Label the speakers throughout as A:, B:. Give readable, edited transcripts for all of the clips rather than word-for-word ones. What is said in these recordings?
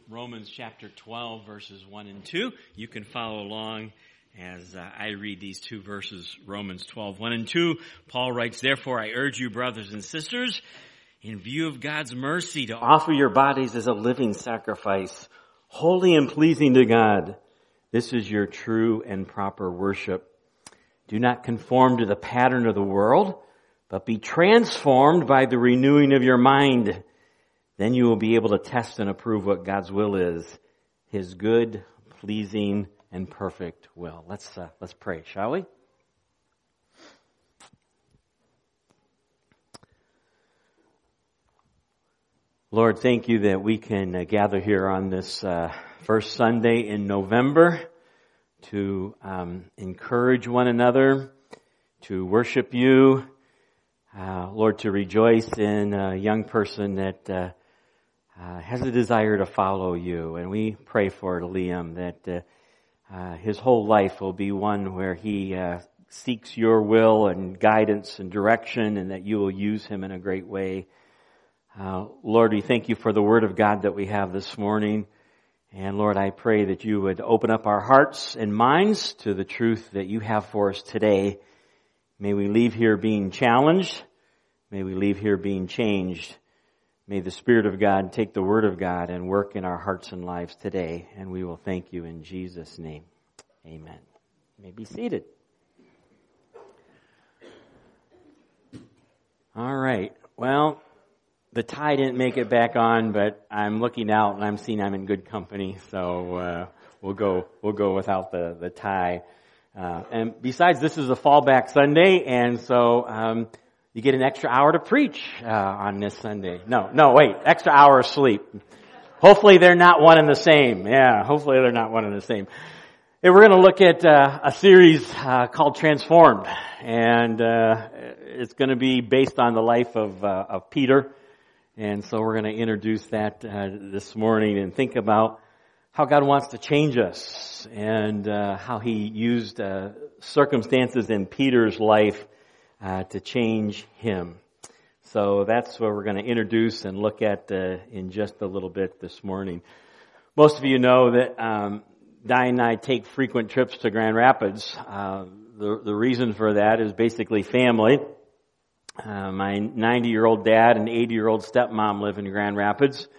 A: Romans chapter 12, verses 1 and 2. You can follow along as I read these two verses, Romans 12, 1 and 2. Paul writes, "Therefore I urge you, brothers and sisters, in view of God's mercy, to offer your bodies as a living sacrifice, holy and pleasing to God. This is your true and proper worship. Do not conform to the pattern of the world, but be transformed by the renewing of your mind. Then you will be able to test and approve what God's will is, His good, pleasing, and perfect will." Let's pray, shall we? Lord, thank you that we can gather here on this first Sunday in November to encourage one another, to worship you, Lord, to rejoice in a young person that has a desire to follow you. And we pray for Liam that his whole life will be one where he seeks your will and guidance and direction, and that you will use him in a great way. Lord, we thank you for the word of God that we have this morning. And Lord, I pray that you would open up our hearts and minds to the truth that you have for us today. May we leave here being challenged. May we leave here being changed. May the Spirit of God take the Word of God and work in our hearts and lives today. And we will thank you in Jesus' name. Amen. You may be seated. All right. Well, the tie didn't make it back on, but I'm looking out and I'm seeing I'm in good company. So we'll go without the tie. And besides, this is a fallback Sunday, and so you get an extra hour to preach on this Sunday. No, wait, extra hour of sleep. Hopefully they're not one and the same. Yeah, hopefully they're not one and the same. Hey, we're going to look at a series called Transformed, and it's going to be based on the life of Peter. And so we're going to introduce that this morning and think about how God wants to change us and how He used circumstances in Peter's life to change him. So that's what we're going to introduce and look at in just a little bit this morning. Most of you know that Diane and I take frequent trips to Grand Rapids. The reason for that is basically family. My 90-year-old dad and 80-year-old stepmom live in Grand Rapids.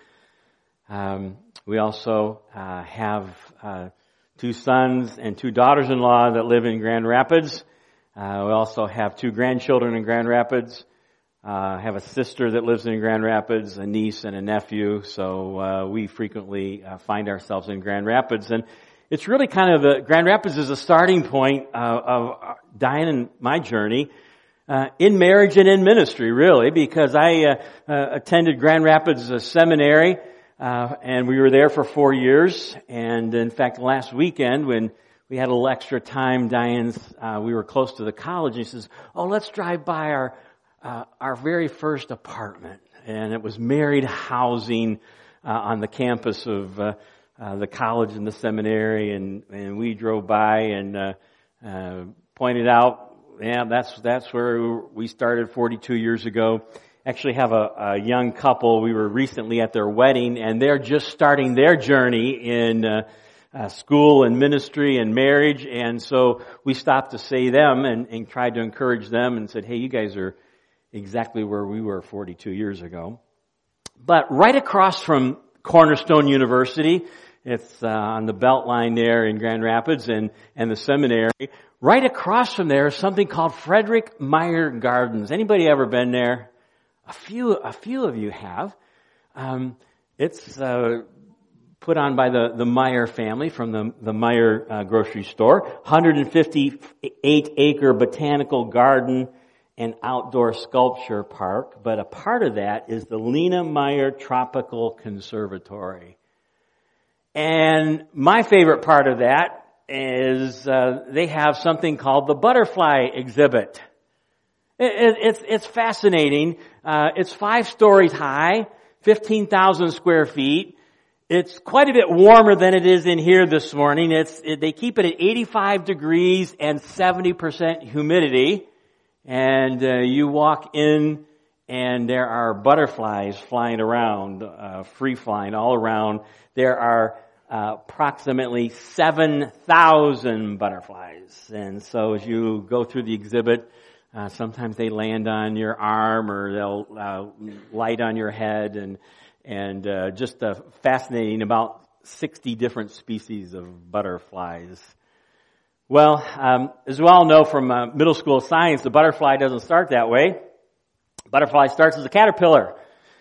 A: We also have 2 sons and 2 daughters-in-law that live in Grand Rapids. We also have 2 grandchildren in Grand Rapids. I have a sister that lives in Grand Rapids, a niece and a nephew. So we frequently find ourselves in Grand Rapids. And it's really kind of Grand Rapids is a starting point of Diane and my journey in marriage and in ministry, really, because I attended Grand Rapids Seminary, and we were there for 4 years. And in fact, last weekend when we had a little extra time, we were close to the college, and he says, "Oh, let's drive by our very first apartment." And it was married housing on the campus of the college and the seminary, and we drove by and pointed out, yeah, that's where we started 42 years ago. Actually have a young couple. We were recently at their wedding, and they're just starting their journey in school and ministry and marriage. And so we stopped to see them and tried to encourage them and said, "Hey, you guys are exactly where we were 42 years ago." But right across from Cornerstone University, it's on the Beltline there in Grand Rapids and the seminary. Right across from there is something called Frederick Meyer Gardens. Anybody ever been there? A few of you have. It's put on by the Meyer family from the Meyer grocery store. 158-acre botanical garden and outdoor sculpture park. But a part of that is the Lena Meyer Tropical Conservatory. And my favorite part of that is they have something called the butterfly exhibit. It's fascinating. It's 5 stories high, 15,000 square feet. It's quite a bit warmer than it is in here this morning. They keep it at 85 degrees and 70% humidity. And you walk in and there are butterflies flying around, free flying all around. There are approximately 7,000 butterflies. And so as you go through the exhibit, sometimes they land on your arm or they'll light on your head, and just fascinating, about 60 different species of butterflies. Well, as we all know from middle school science, the butterfly doesn't start that way. Butterfly starts as a caterpillar.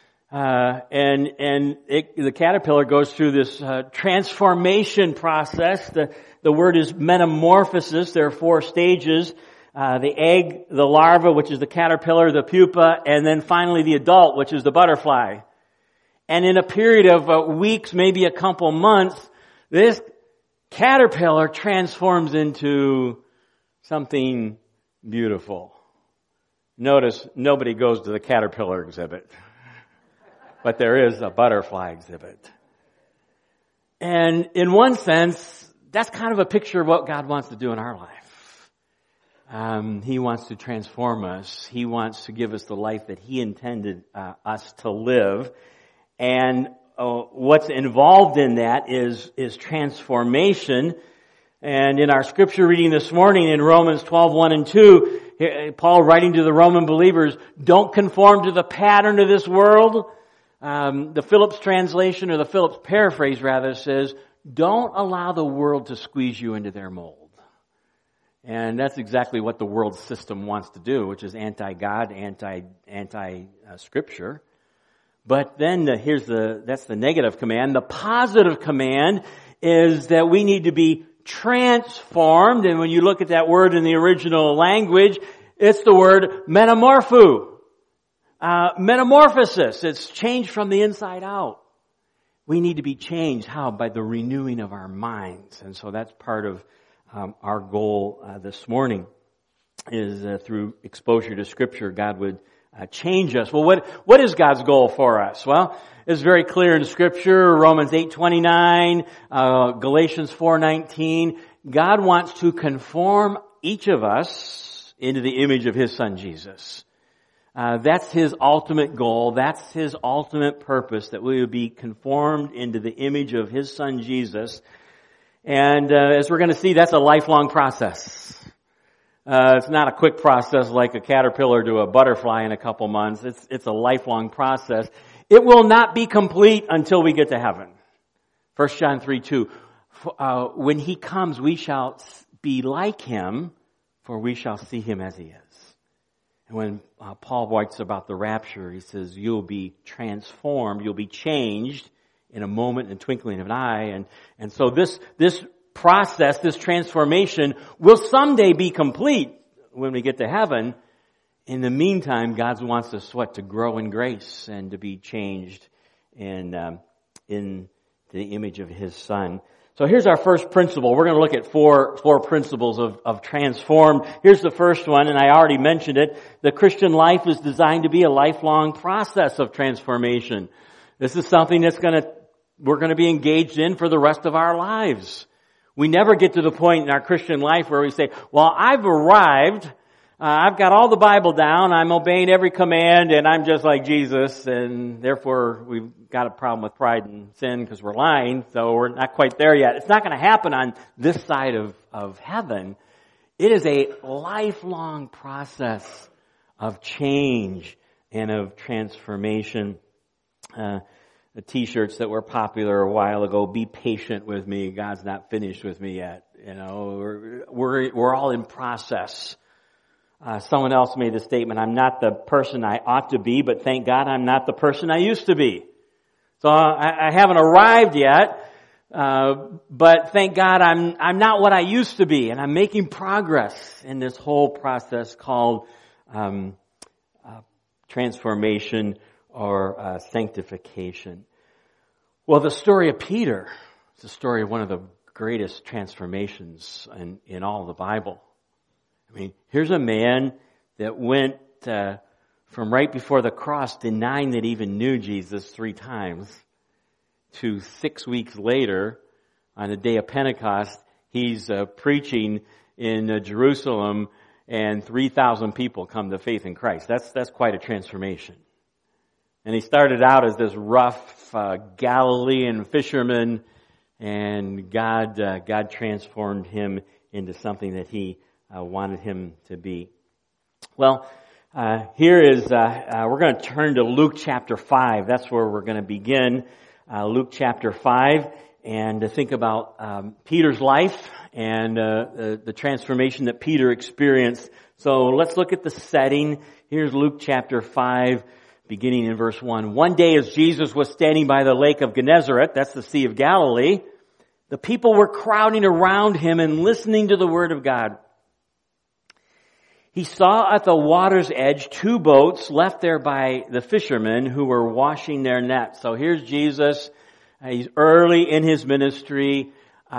A: The caterpillar goes through this transformation process. The word is metamorphosis. There are 4 stages. The egg, the larva, which is the caterpillar, the pupa, and then finally the adult, which is the butterfly. And in a period of weeks, maybe a couple months, this caterpillar transforms into something beautiful. Notice nobody goes to the caterpillar exhibit, but there is a butterfly exhibit. And in one sense, that's kind of a picture of what God wants to do in our life. He wants to transform us. He wants to give us the life that He intended us to live. And what's involved in that is transformation. And in our scripture reading this morning in Romans 12:1 and 2, Paul writing to the Roman believers, don't conform to the pattern of this world. The Phillips translation, or the Phillips paraphrase rather, says, don't allow the world to squeeze you into their mold. And that's exactly what the world system wants to do, which is anti-God, anti-scripture. But then that's the negative command. The positive command is that we need to be transformed. And when you look at that word in the original language, it's the word metamorphosis. It's changed from the inside out. We need to be changed. How? By the renewing of our minds. And so that's part of our goal this morning, is through exposure to Scripture, God would change us. Well, what is God's goal for us? Well, it's very clear in Scripture, Romans 8:29, Galatians 4:19. God wants to conform each of us into the image of His Son, Jesus. That's His ultimate goal. That's His ultimate purpose, that we would be conformed into the image of His Son, Jesus. And as we're going to see, that's a lifelong process. It's not a quick process like a caterpillar to a butterfly in a couple months. It's a lifelong process. It will not be complete until we get to heaven. 1 John 3:2. When He comes, we shall be like Him, for we shall see Him as He is. And when Paul writes about the rapture, he says, you'll be transformed, you'll be changed in a moment and twinkling of an eye. And so this process, this transformation, will someday be complete when we get to heaven. In the meantime, God wants us to grow in grace and to be changed in the image of His Son. So here's our first principle. We're going to look at four principles of transformed. Here's the first one, and I already mentioned it. The Christian life is designed to be a lifelong process of transformation. This is something we're going to be engaged in for the rest of our lives. We never get to the point in our Christian life where we say, well, I've arrived, I've got all the Bible down, I'm obeying every command, and I'm just like Jesus, and therefore we've got a problem with pride and sin because we're lying, so we're not quite there yet. It's not going to happen on this side of heaven. It is a lifelong process of change and of transformation. The t-shirts that were popular a while ago, be patient with me, God's not finished with me yet. You know, we're all in process. Someone else made the statement, I'm not the person I ought to be, but thank God I'm not the person I used to be. So I haven't arrived yet, but thank God I'm not what I used to be, and I'm making progress in this whole process called transformation or sanctification. Well, the story of Peter is the story of one of the greatest transformations in all of the Bible. I mean, here's a man that went from right before the cross denying that he even knew Jesus 3 times to 6 weeks later, on the day of Pentecost, he's preaching in Jerusalem, and 3,000 people come to faith in Christ. That's quite a transformation. And he started out as this rough Galilean fisherman, and God transformed him into something that he wanted him to be. Well, here is, we're going to turn to Luke chapter 5. That's where we're going to begin. Luke chapter 5, and to think about Peter's life and the transformation that Peter experienced. So let's look at the setting. Here's Luke chapter 5, beginning in verse 1. One day as Jesus was standing by the lake of Gennesaret, that's the Sea of Galilee, the people were crowding around him and listening to the word of God. He saw at the water's edge 2 boats left there by the fishermen who were washing their nets. So here's Jesus. He's early in his ministry.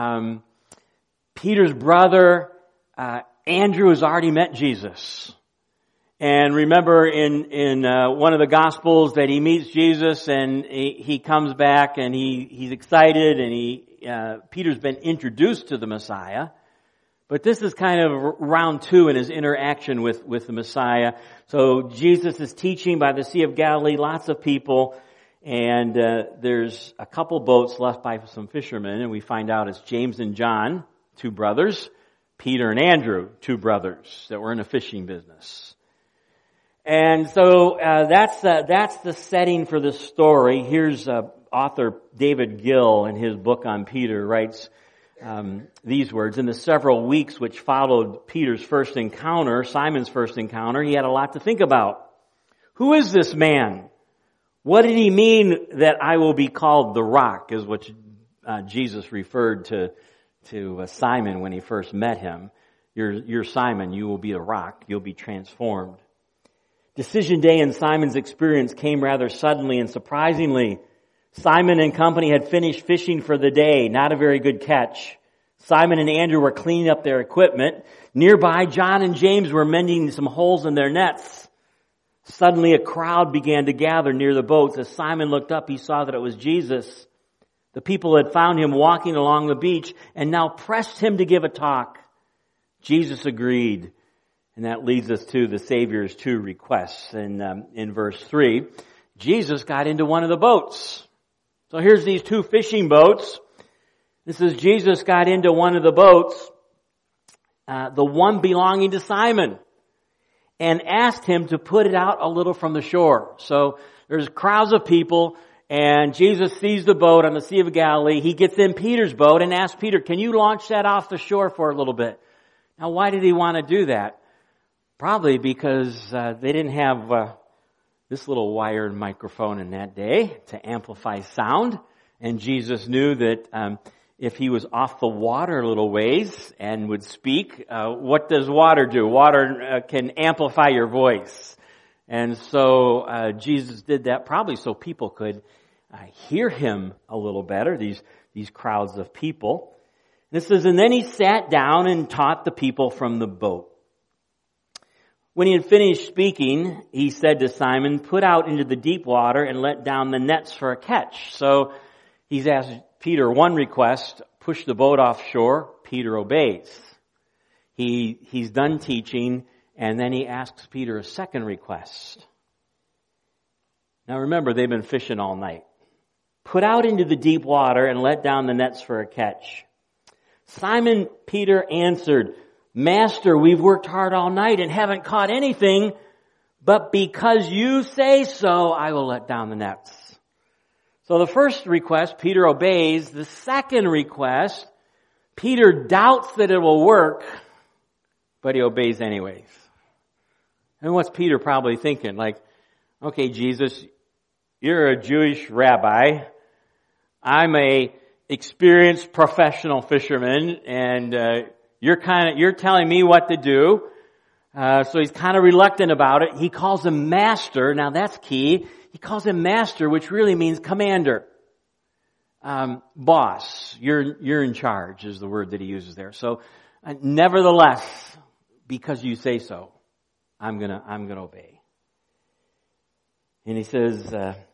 A: Peter's brother, Andrew, has already met Jesus. And remember in one of the Gospels that he meets Jesus and he comes back and he's excited and Peter's been introduced to the Messiah. But this is kind of round 2 in his interaction with the Messiah. So Jesus is teaching by the Sea of Galilee, lots of people, and there's a couple boats left by some fishermen, and we find out it's James and John, 2 brothers, Peter and Andrew, 2 brothers that were in a fishing business. And so that's the setting for this story. Here's author David Gill in his book on Peter writes these words. In the several weeks which followed Peter's first encounter, Simon's first encounter, he had a lot to think about. Who is this man? What did he mean that I will be called the rock, is what Jesus referred to Simon when he first met him. You're Simon, you will be a rock, you'll be transformed. Decision day in Simon's experience came rather suddenly and surprisingly. Simon and company had finished fishing for the day, not a very good catch. Simon and Andrew were cleaning up their equipment. Nearby, John and James were mending some holes in their nets. Suddenly, a crowd began to gather near the boats. As Simon looked up, he saw that it was Jesus. The people had found him walking along the beach and now pressed him to give a talk. Jesus agreed. And that leads us to the Savior's 2 requests. In verse 3, Jesus got into one of the boats. So here's these 2 fishing boats. This is Jesus got into one of the boats, the one belonging to Simon, and asked him to put it out a little from the shore. So there's crowds of people, and Jesus sees the boat on the Sea of Galilee. He gets in Peter's boat and asks Peter, can you launch that off the shore for a little bit? Now, why did he want to do that? Probably because they didn't have this little wired microphone in that day to amplify sound. And Jesus knew that if he was off the water a little ways and would speak, what does water do? Water can amplify your voice. And so Jesus did that probably so people could hear him a little better, these crowds of people. This says, and then he sat down and taught the people from the boat. When he had finished speaking, he said to Simon, put out into the deep water and let down the nets for a catch. So he's asked Peter one request, push the boat offshore. Peter obeys. He's done teaching, and then he asks Peter a second request. Now remember, they've been fishing all night. Put out into the deep water and let down the nets for a catch. Simon Peter answered, Master, we've worked hard all night and haven't caught anything, but because you say so, I will let down the nets. So the first request, Peter obeys. The second request, Peter doubts that it will work, but he obeys anyways. And what's Peter probably thinking? Like, okay, Jesus, you're a Jewish rabbi. I'm a experienced professional fisherman, and you're telling me what to do. So he's kind of reluctant about it. He calls him master. Now that's key. He calls him master, which really means commander. Boss. You're in charge is the word that he uses there. So nevertheless, because you say so, I'm gonna obey. And he says,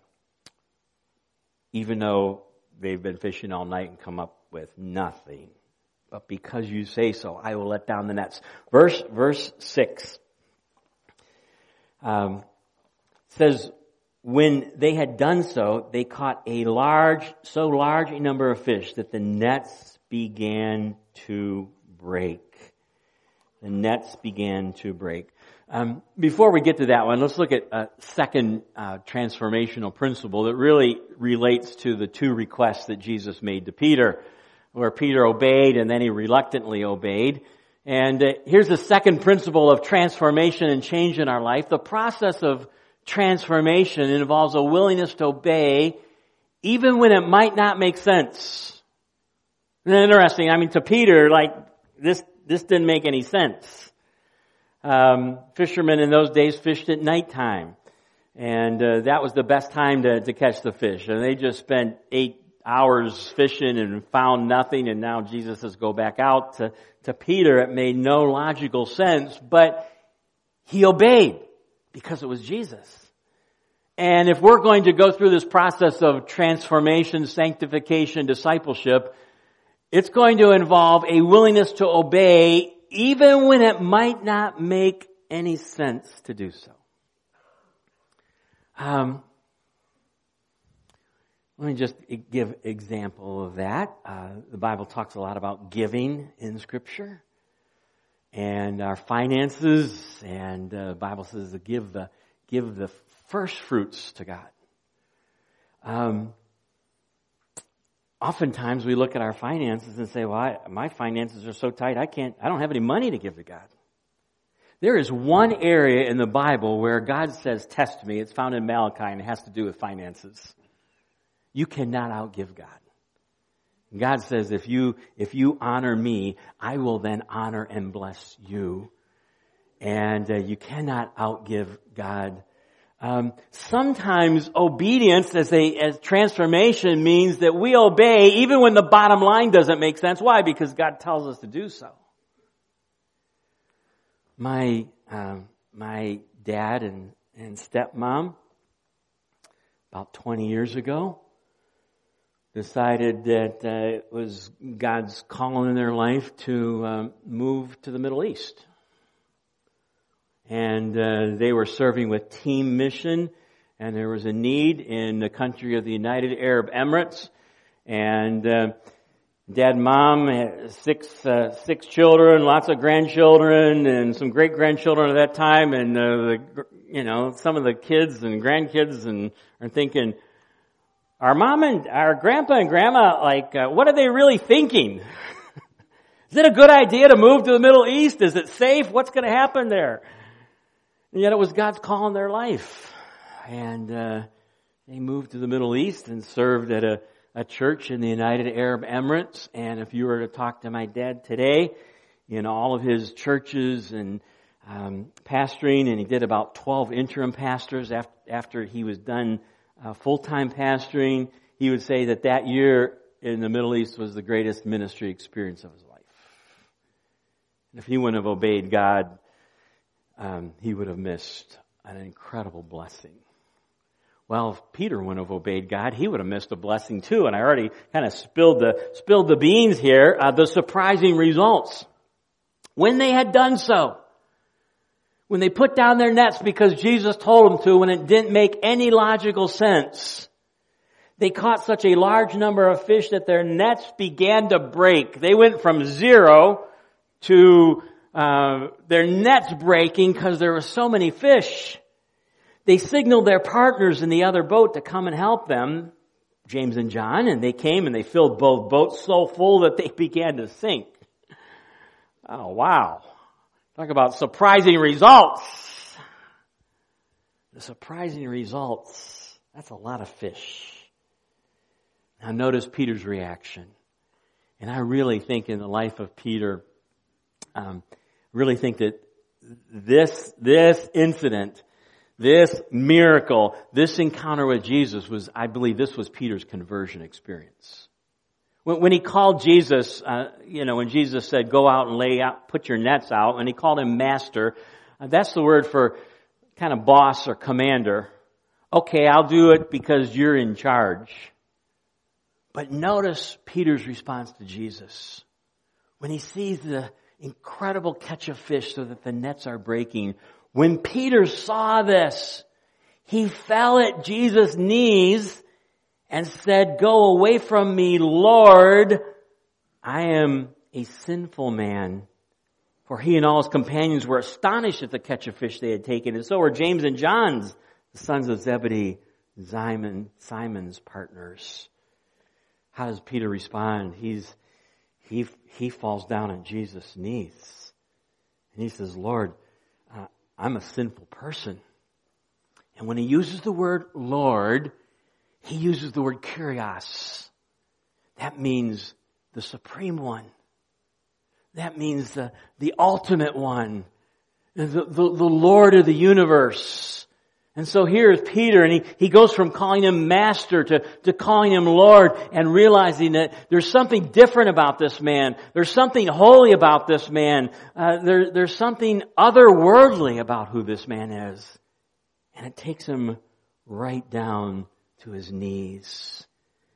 A: even though they've been fishing all night and come up with nothing, but because you say so, I will let down the nets. Verse 6 says, when they had done so, they caught so large a number of fish that the nets began to break. The nets began to break. Before we get to that one, let's look at a second transformational principle that really relates to the two requests that Jesus made to Peter, where Peter obeyed and then he reluctantly obeyed. And here's the second principle of transformation and change in our life. The process of transformation involves a willingness to obey even when it might not make sense. Isn't it interesting? I mean, to Peter, this didn't make any sense. Fishermen in those days fished at nighttime. And that was the best time to catch the fish. And they just spent 8 hours fishing and found nothing, and now Jesus says go back out. To Peter, it made no logical sense, but he obeyed because it was Jesus. And if we're going to go through this process of transformation, sanctification, discipleship, it's going to involve a willingness to obey even when it might not make any sense to do so. Let me just give example of that. The Bible talks a lot about giving in Scripture and our finances, and the Bible says to give the first fruits to God. Oftentimes we look at our finances and say, well, my finances are so tight, I don't have any money to give to God. There is one area in the Bible where God says, test me. It's found in Malachi, and it has to do with finances. You cannot outgive God. God says, if you honor me, I will then honor and bless you. And you cannot outgive God. Sometimes obedience as transformation means that we obey even when the bottom line doesn't make sense. Why? Because God tells us to do so. My dad and stepmom, about 20 years ago, decided that it was God's calling in their life to move to the Middle East. And they were serving with Team Mission, and there was a need in the country of the United Arab Emirates. And Dad and Mom had six children, lots of grandchildren, and some great-grandchildren at that time. And some of the kids and grandkids are thinking, our mom and our grandpa and grandma, what are they really thinking? Is it a good idea to move to the Middle East? Is it safe? What's going to happen there? And yet it was God's call in their life. And they moved to the Middle East and served at a church in the United Arab Emirates. And if you were to talk to my dad today, in all of his churches and pastoring, and he did about 12 interim pastors after he was done full-time pastoring, he would say that year in the Middle East was the greatest ministry experience of his life. And if he wouldn't have obeyed God, he would have missed an incredible blessing. Well, if Peter wouldn't have obeyed God, he would have missed a blessing too. And I already kind of spilled the beans here. The surprising results. When they had done so, when they put down their nets because Jesus told them to, when it didn't make any logical sense, they caught such a large number of fish that their nets began to break. They went from 0 to their nets breaking because there were so many fish. They signaled their partners in the other boat to come and help them, James and John, and they came and they filled both boats so full that they began to sink. Oh, wow. Talk about surprising results. The surprising results. That's a lot of fish. Now notice Peter's reaction. And I really think in the life of Peter, really think that this incident, this miracle, this encounter with Jesus I believe this was Peter's conversion experience. When he called Jesus, when Jesus said, go out and lay out, put your nets out, and he called him master, that's the word for kind of boss or commander. Okay, I'll do it because you're in charge. But notice Peter's response to Jesus. When he sees the incredible catch of fish so that the nets are breaking, when Peter saw this, He fell at Jesus' knees and said, "Go away from me, Lord. I am a sinful man." For he and all his companions were astonished at the catch of fish they had taken, and so were James and John, the sons of Zebedee, Simon's partners. How does Peter respond? He falls down at Jesus' knees. And he says, "Lord, I'm a sinful person." And when he uses the word Lord, he uses the word Kyrios. That means the supreme one. That means the ultimate one. The Lord of the universe. And so here is Peter, and he goes from calling him master to calling him Lord, and realizing that there's something different about this man. There's something holy about this man. There's something otherworldly about who this man is. And it takes him right down to his knees.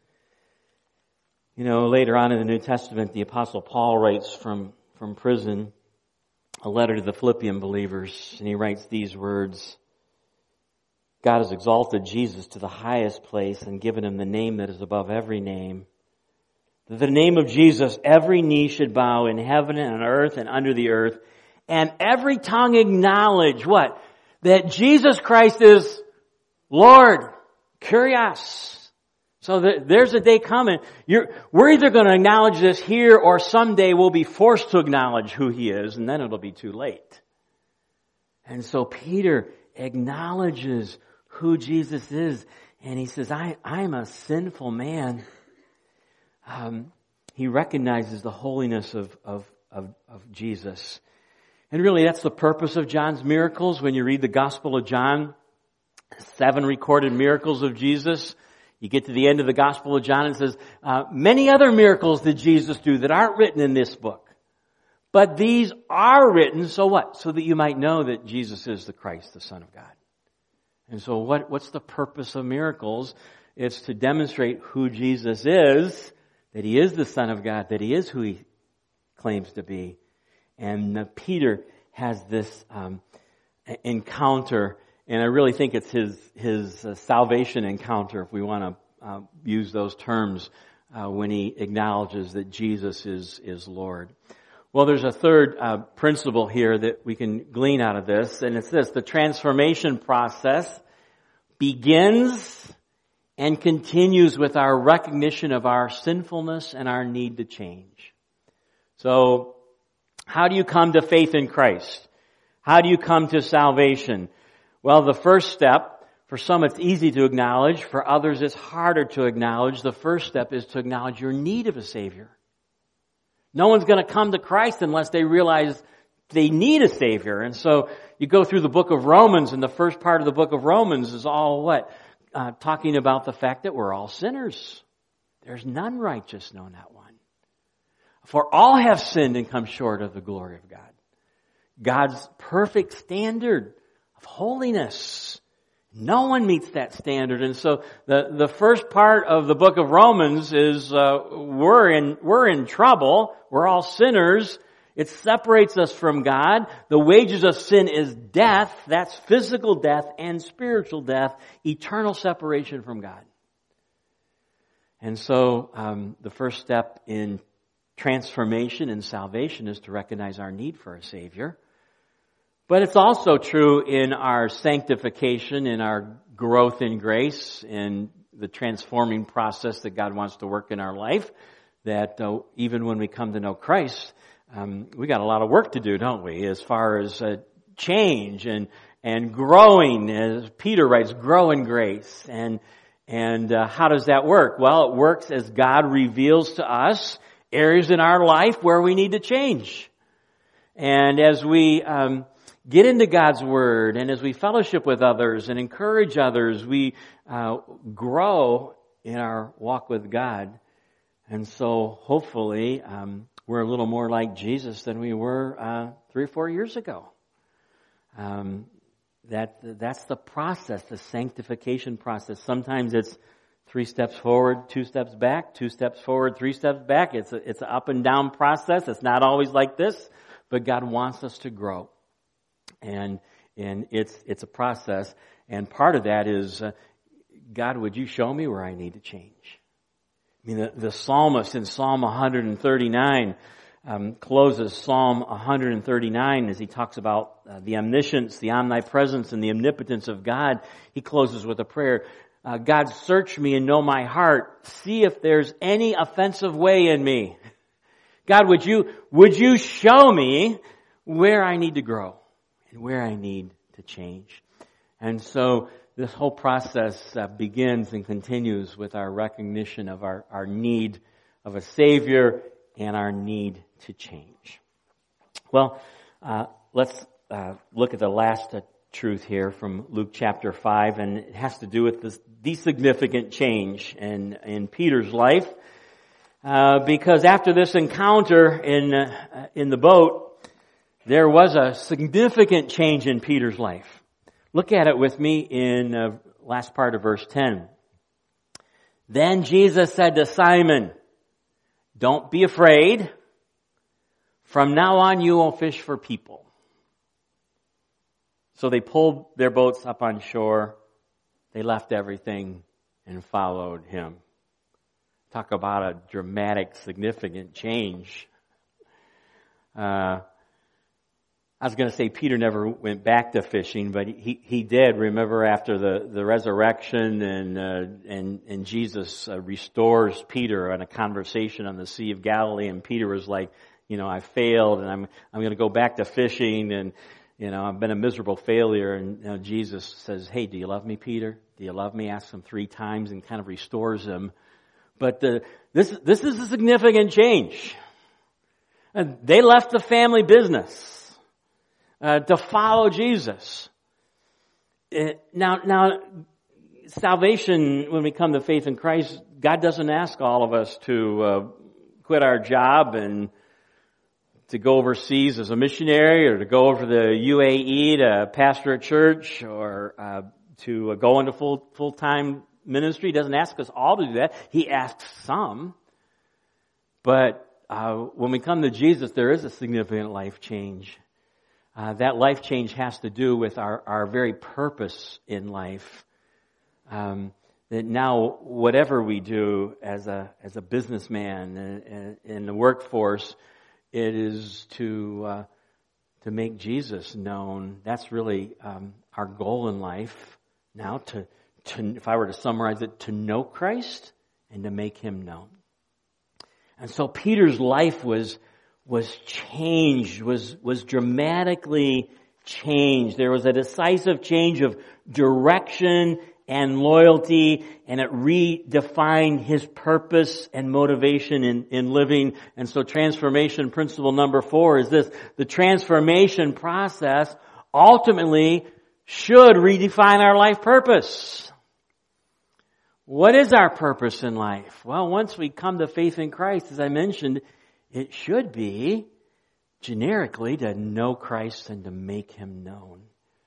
A: You know, later on in the New Testament, the Apostle Paul writes from prison a letter to the Philippian believers, and he writes these words: "God has exalted Jesus to the highest place and given him the name that is above every name. That the name of Jesus, every knee should bow in heaven and on earth and under the earth, and every tongue acknowledge" what? That Jesus Christ is Lord. Kyrios. So there's a day coming. We're either going to acknowledge this here, or someday we'll be forced to acknowledge who he is, and then it'll be too late. And so Peter acknowledges who Jesus is, and he says, I'm a sinful man. He recognizes the holiness of Jesus. And really, that's the purpose of John's miracles. When you read the Gospel of John, 7 recorded miracles of Jesus, you get to the end of the Gospel of John and it says, many other miracles did Jesus do that aren't written in this book. But these are written, so what? So that you might know that Jesus is the Christ, the Son of God. And so what's the purpose of miracles? It's to demonstrate who Jesus is, that he is the Son of God, that he is who he claims to be. And Peter has this encounter, and I really think it's his salvation encounter, if we want to use those terms, when he acknowledges that Jesus is Lord. Well, there's a third principle here that we can glean out of this, and it's this: the transformation process begins and continues with our recognition of our sinfulness and our need to change. So, how do you come to faith in Christ? How do you come to salvation? Well, the first step, for some it's easy to acknowledge, for others it's harder to acknowledge. The first step is to acknowledge your need of a Savior. No one's going to come to Christ unless they realize they need a Savior. And so you go through the book of Romans, and the first part of the book of Romans is all what? Talking about the fact that we're all sinners. There's none righteous, no, not one. For all have sinned and come short of the glory of God. God's perfect standard of holiness. No one meets that standard. And so the first part of the book of Romans is we're in trouble. We're all sinners. It separates us from God. The wages of sin is death. That's physical death and spiritual death. Eternal separation from God. And so the first step in transformation and salvation is to recognize our need for a Savior. But it's also true in our sanctification, in our growth in grace, in the transforming process that God wants to work in our life, that even when we come to know Christ, we got a lot of work to do, don't we? As far as change and growing, as Peter writes, grow in grace. And how does that work? Well, it works as God reveals to us areas in our life where we need to change. And as we get into God's Word, and as we fellowship with others and encourage others, we grow in our walk with God. And so hopefully we're a little more like Jesus than we were 3 or 4 years ago. That's the process, the sanctification process. Sometimes it's 3 steps forward, 2 steps back, 2 steps forward, 3 steps back. It's an up and down process. It's not always like this, but God wants us to grow. And it's a process. And part of that is, God, would you show me where I need to change? I mean, the psalmist in Psalm 139 closes Psalm 139 as he talks about the omniscience, the omnipresence, and the omnipotence of God. He closes with a prayer. God, search me and know my heart. See if there's any offensive way in me. God, would you show me where I need to grow and where I need to change? And so this whole process begins and continues with our recognition of our need of a Savior and our need to change. Well, let's look at the last truth here from Luke chapter 5, and it has to do with the significant change in Peter's life. Because after this encounter in the boat, there was a significant change in Peter's life. Look at it with me in last part of verse 10. Then Jesus said to Simon, "Don't be afraid. From now on you will fish for people." So they pulled their boats up on shore. They left everything and followed him. Talk about a dramatic, significant change. I was going to say Peter never went back to fishing, but he did. Remember, after the resurrection and Jesus restores Peter on a conversation on the Sea of Galilee, and Peter was like, I failed, and I'm going to go back to fishing, and I've been a miserable failure. And Jesus says, "Hey, do you love me, Peter? Do you love me?" Asks him 3 times and kind of restores him. But this is a significant change. They left the family business to follow Jesus. Now, salvation, when we come to faith in Christ, God doesn't ask all of us to quit our job and to go overseas as a missionary, or to go over the UAE to pastor a church, or to go into full-time ministry. He doesn't ask us all to do that. He asks some. But when we come to Jesus, there is a significant life change. That life change has to do with our very purpose in life. That now, whatever we do as a businessman in the workforce, it is to make Jesus known. That's really our goal in life now. To if I were to summarize it, to know Christ and to make Him known. And so Peter's life was changed, was dramatically changed. There was a decisive change of direction and loyalty, and it redefined his purpose and motivation in living. And so transformation principle number 4 is this: the transformation process ultimately should redefine our life purpose. What is our purpose in life? Well, once we come to faith in Christ, as I mentioned, it should be, generically, to know Christ and to make Him known.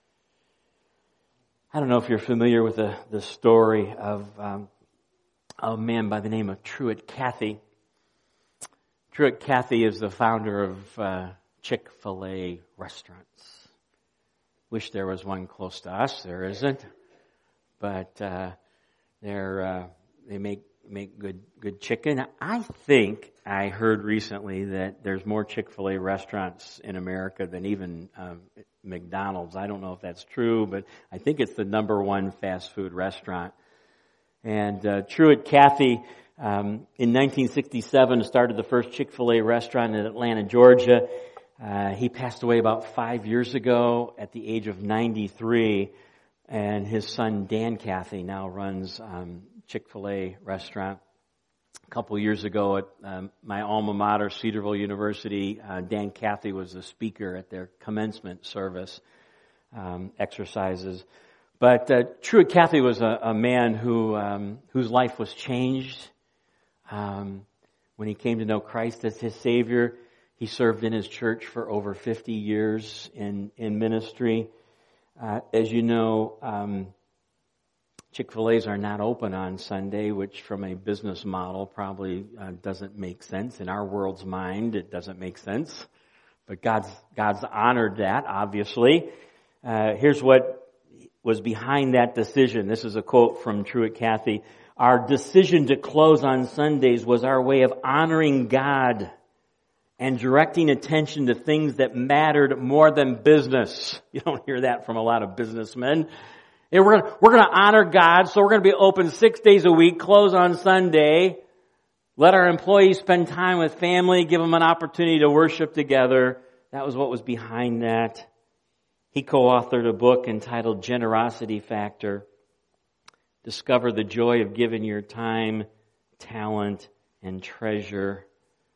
A: I don't know if you're familiar with the story of a man by the name of Truett Cathy. Truett Cathy is the founder of Chick-fil-A restaurants. Wish there was one close to us. There isn't. But they make good chicken. I think I heard recently that there's more Chick-fil-A restaurants in America than even McDonald's. I don't know if that's true, but I think it's the number 1 fast food restaurant. And Truett Cathy, in 1967, started the first Chick-fil-A restaurant in Atlanta, Georgia. He passed away about 5 years ago at the age of 93. And his son, Dan Cathy, now runs Chick-fil-A restaurant. A couple years ago at my alma mater, Cedarville University, Dan Cathy was the speaker at their commencement service exercises. But Truett Cathy was a man whose life was changed when he came to know Christ as his Savior. He served in his church for over 50 years in ministry. As you know, Chick-fil-A's are not open on Sunday, which from a business model probably doesn't make sense. In our world's mind, it doesn't make sense. But God's honored that, obviously. Here's what was behind that decision. This is a quote from Truett Cathy. Our decision to close on Sundays was our way of honoring God and directing attention to things that mattered more than business. You don't hear that from a lot of businessmen. Hey, we're going to honor God, so we're going to be open 6 days a week, close on Sunday, let our employees spend time with family, give them an opportunity to worship together. That was what was behind that. He co-authored a book entitled Generosity Factor. Discover the joy of giving your time, talent, and treasure.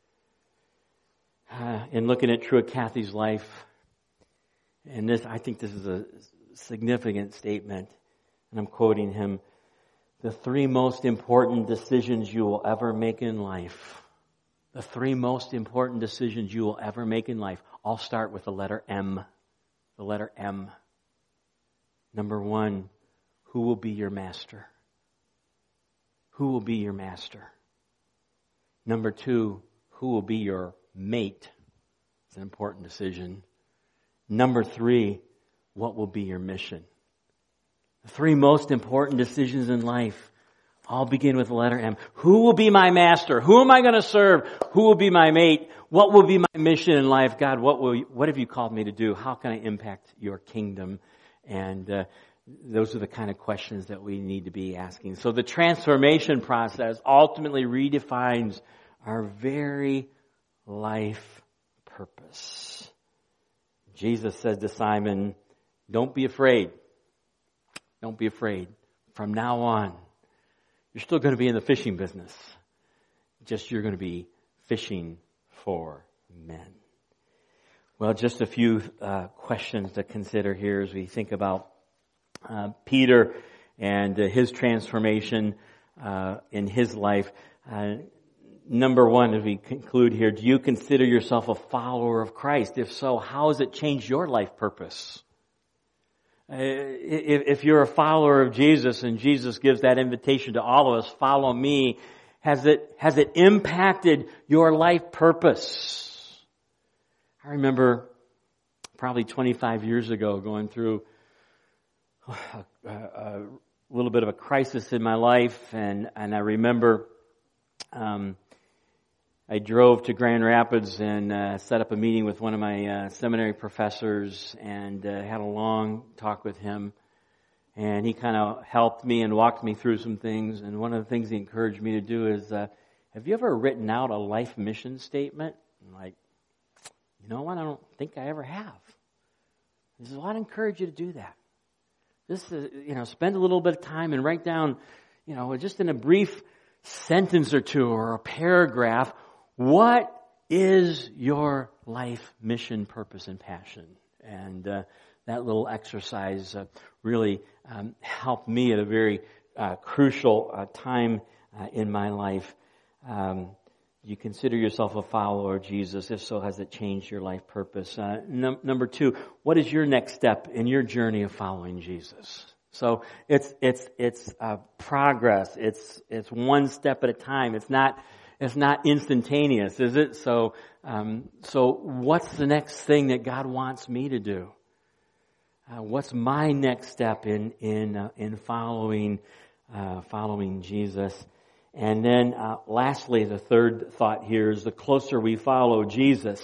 A: In looking at Truett Cathy's life, and I think this is a significant statement, and I'm quoting him, the 3 most important decisions you will ever make in life. The 3 most important decisions you will ever make in life all start with the letter M. The letter M. Number 1, who will be your master? Who will be your master? Number 2, who will be your mate? It's an important decision. Number 3, what will be your mission? The 3 most important decisions in life all begin with the letter M. Who will be my master? Who am I going to serve? Who will be my mate? What will be my mission in life? God, what have you called me to do? How can I impact your kingdom? And those are the kind of questions that we need to be asking. So the transformation process ultimately redefines our very life purpose. Jesus said to Simon, don't be afraid. Don't be afraid. From now on, you're still going to be in the fishing business. Just you're going to be fishing for men. Well, just a few questions to consider here as we think about Peter and his transformation in his life. Number 1, as we conclude here, do you consider yourself a follower of Christ? If so, how has it changed your life purpose? If you're a follower of Jesus and Jesus gives that invitation to all of us, follow me, has it impacted your life purpose? I remember probably 25 years ago going through a little bit of a crisis in my life, and I remember I drove to Grand Rapids and set up a meeting with one of my seminary professors and had a long talk with him. And he kind of helped me and walked me through some things. And one of the things he encouraged me to do is, have you ever written out a life mission statement? I'm like, you know what? I don't think I ever have. He says, well, I'd encourage you to do that. Just, spend a little bit of time and write down, just in a brief sentence or two or a paragraph, what is your life mission, purpose, and passion? And that little exercise really helped me at a very crucial time in my life. You consider yourself a follower of Jesus? If so, has it changed your life purpose? Number 2, what is your next step in your journey of following Jesus? So it's progress. It's one step at a time. It's not instantaneous, is it? So what's the next thing that God wants me to do? What's my next step in following Jesus? And then lastly, the third thought here is the closer we follow Jesus,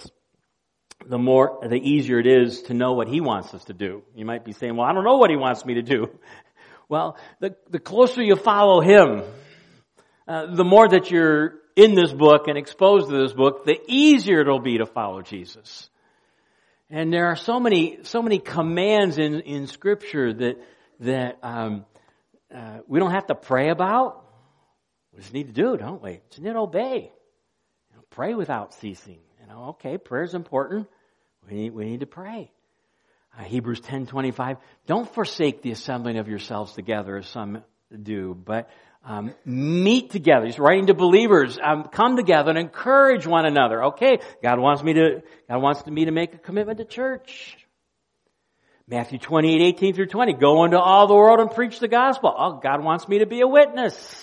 A: the easier it is to know what He wants us to do. You might be saying, well, I don't know what He wants me to do. Well, the closer you follow Him, the more that you're in this book and exposed to this book, the easier it'll be to follow Jesus. And there are so many commands in Scripture that we don't have to pray about. We just need to do, don't we? Just need to obey. Pray without ceasing. Okay, prayer is important. We need to pray. Hebrews 10:25. Don't forsake the assembling of yourselves together, as some do, but meet together. He's writing to believers. Come together and encourage one another. Okay, God wants me to make a commitment to church. Matthew 28:18-20. Go into all the world and preach the gospel. Oh, God wants me to be a witness.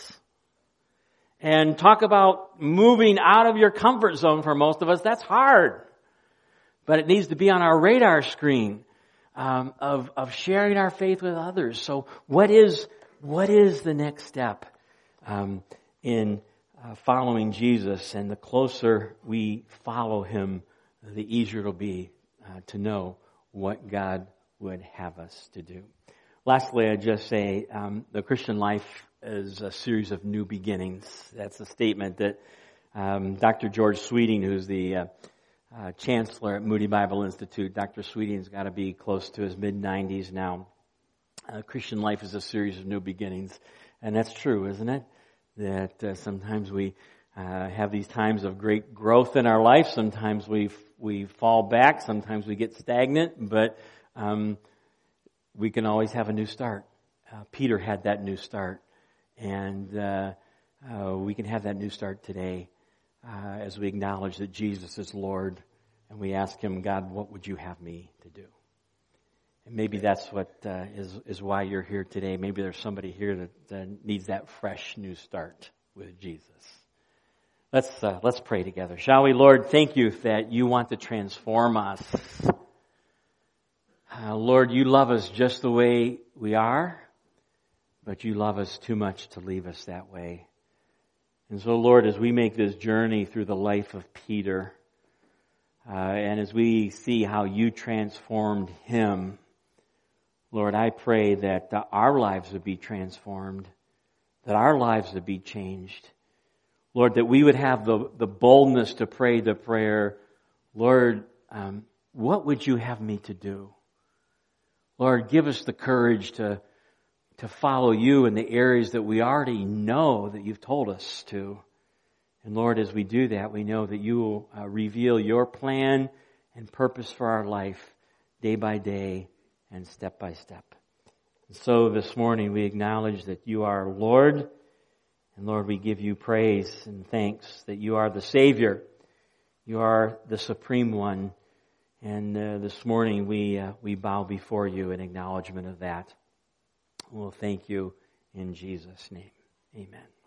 A: And talk about moving out of your comfort zone for most of us. That's hard. But it needs to be on our radar screen. of sharing our faith with others. So what is the next step in following Jesus? And the closer we follow Him, the easier it'll be to know what God would have us to do. Lastly, I'd just say the Christian life is a series of new beginnings. That's a statement that Dr. George Sweeting, who's the chancellor at Moody Bible Institute, Dr. Sweeting's got to be close to his mid-90s now. Christian life is a series of new beginnings. And that's true, isn't it? That sometimes we have these times of great growth in our life. Sometimes we fall back. Sometimes we get stagnant. But we can always have a new start. Peter had that new start. And we can have that new start today as we acknowledge that Jesus is Lord. And we ask Him, God, what would you have me to do? And maybe that's what is why you're here today. Maybe there's somebody here that needs that fresh new start with Jesus. Let's pray together, shall we? Lord, thank you that you want to transform us. Lord, you love us just the way we are, but you love us too much to leave us that way. And so, Lord, as we make this journey through the life of Peter, and as we see how you transformed him, Lord, I pray that our lives would be transformed, that our lives would be changed. Lord, that we would have the boldness to pray the prayer, Lord, what would you have me to do? Lord, give us the courage to follow you in the areas that we already know that you've told us to. And Lord, as we do that, we know that you will reveal your plan and purpose for our life day by day and step by step. And so this morning we acknowledge that you are Lord. And Lord, we give you praise and thanks that you are the Savior. You are the Supreme One. And this morning we bow before you in acknowledgement of that. We'll thank you in Jesus' name. Amen.